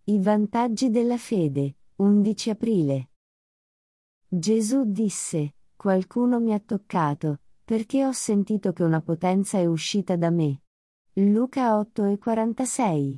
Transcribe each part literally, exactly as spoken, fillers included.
I vantaggi della fede, undici aprile. Gesù disse: qualcuno mi ha toccato, perché ho sentito che una potenza è uscita da me. Luca otto e quarantasei.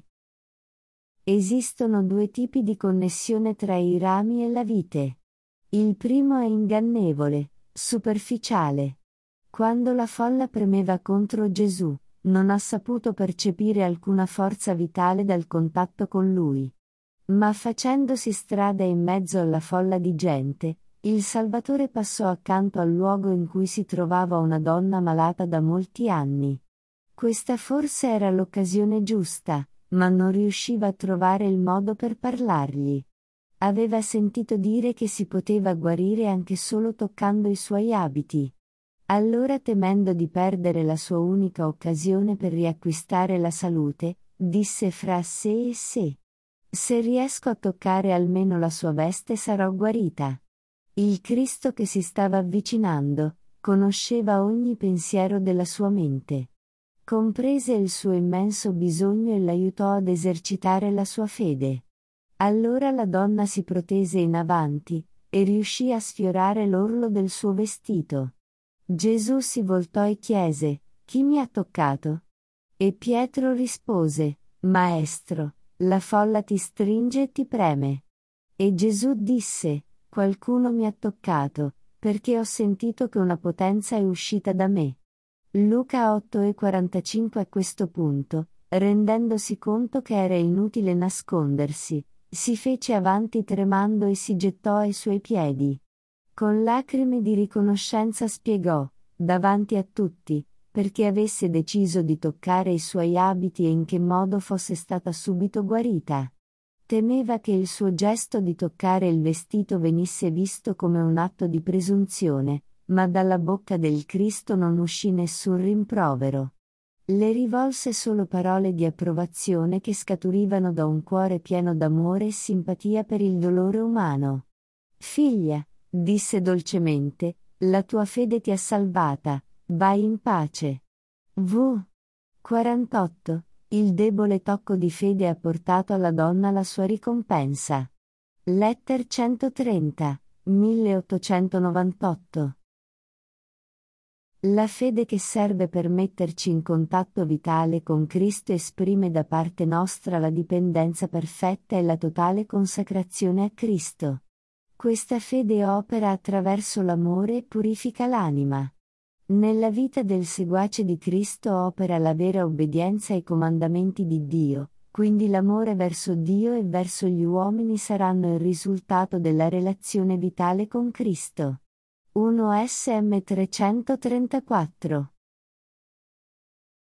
Esistono due tipi di connessione tra i rami e la vite. Il primo è ingannevole, superficiale. Quando la folla premeva contro Gesù, non ha saputo percepire alcuna forza vitale dal contatto con lui. Ma facendosi strada in mezzo alla folla di gente, il Salvatore passò accanto al luogo in cui si trovava una donna malata da molti anni. Questa forse era l'occasione giusta, ma non riusciva a trovare il modo per parlargli. Aveva sentito dire che si poteva guarire anche solo toccando i suoi abiti. Allora, temendo di perdere la sua unica occasione per riacquistare la salute, disse fra sé e sé: se riesco a toccare almeno la sua veste sarò guarita. Il Cristo che si stava avvicinando, conosceva ogni pensiero della sua mente. Comprese il suo immenso bisogno e l'aiutò ad esercitare la sua fede. Allora la donna si protese in avanti, e riuscì a sfiorare l'orlo del suo vestito. Gesù si voltò e chiese: chi mi ha toccato? E Pietro rispose: Maestro, la folla ti stringe e ti preme. E Gesù disse: qualcuno mi ha toccato, perché ho sentito che una potenza è uscita da me. Luca otto e quarantacinque. A questo punto, rendendosi conto che era inutile nascondersi, si fece avanti tremando e si gettò ai suoi piedi. Con lacrime di riconoscenza spiegò, davanti a tutti, perché avesse deciso di toccare i suoi abiti e in che modo fosse stata subito guarita. Temeva che il suo gesto di toccare il vestito venisse visto come un atto di presunzione, ma dalla bocca del Cristo non uscì nessun rimprovero. Le rivolse solo parole di approvazione che scaturivano da un cuore pieno d'amore e simpatia per il dolore umano. Figlia, disse dolcemente, la tua fede ti ha salvata, vai in pace. V. quarantotto. Il debole tocco di fede ha portato alla donna la sua ricompensa. Letter centotrenta, milleottocentonovantotto. La fede che serve per metterci in contatto vitale con Cristo esprime da parte nostra la dipendenza perfetta e la totale consacrazione a Cristo. Questa fede opera attraverso l'amore e purifica l'anima. Nella vita del seguace di Cristo opera la vera obbedienza ai comandamenti di Dio, quindi l'amore verso Dio e verso gli uomini saranno il risultato della relazione vitale con Cristo. uno S M trecentotrentaquattro